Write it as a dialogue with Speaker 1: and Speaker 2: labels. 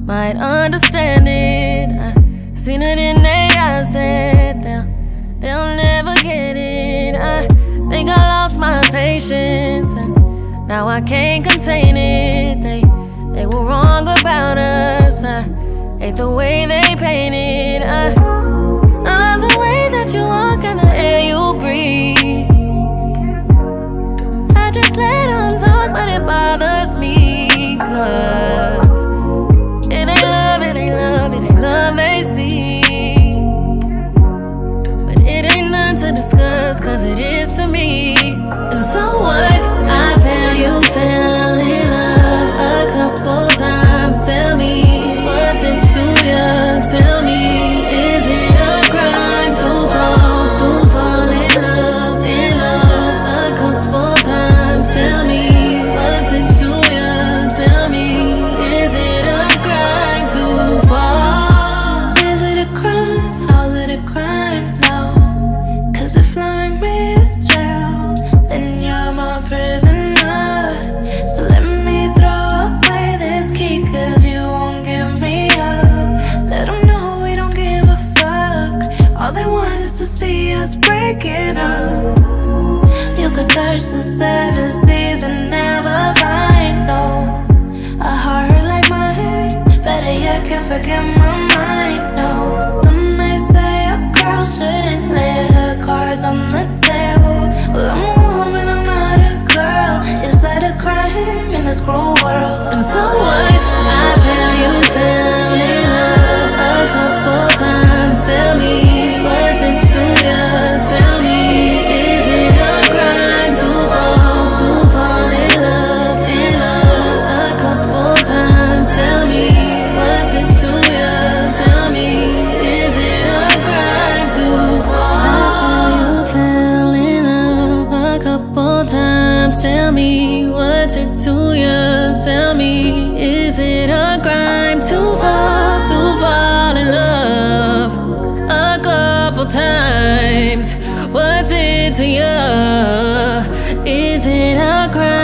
Speaker 1: might understand it. I seen it in their eyes that they'll never get it. I think I lost my patience and now I can't contain it. They were wrong about us. I hate the way they painted. I love the way that you walk and the air you breathe. I just let them talk, but it bothers me, 'cause it ain't love, it ain't love, it ain't love they see. But it ain't none to discuss, 'cause it is to me. And so what? I feel you fell in love a couple times. Tell me, what's it to you? Tell me, is it a crime to fall in love a couple times? Tell me, what's it to you? Tell me, is it a crime to fall?
Speaker 2: Is it a crime? How's it a crime? No, 'cause if loving me is jail, then you're my prisoner. So let me throw away this key, 'cause you won't give me up. Let them know we don't give a fuck. All they want is to see us breaking up. You could search the 7 seas and never find a heart like mine. Better yet, can't forget my mind. No, some may say a girl shouldn't lay her cards on the table. Well, I'm a woman, I'm not a girl. Is that a crime in this cruel world?
Speaker 1: And so what? I feel you fell in love a couple times. Tell me, what's it to you? Tell me, is it a crime to fall in love a couple times? Tell me, what's it to you? Tell me, is it a crime to fall? I feel you fell in love a couple times. Tell me, what's it to you? Tell me, is it a crime to fall in love a couple times? What's it to you? Is it a crime?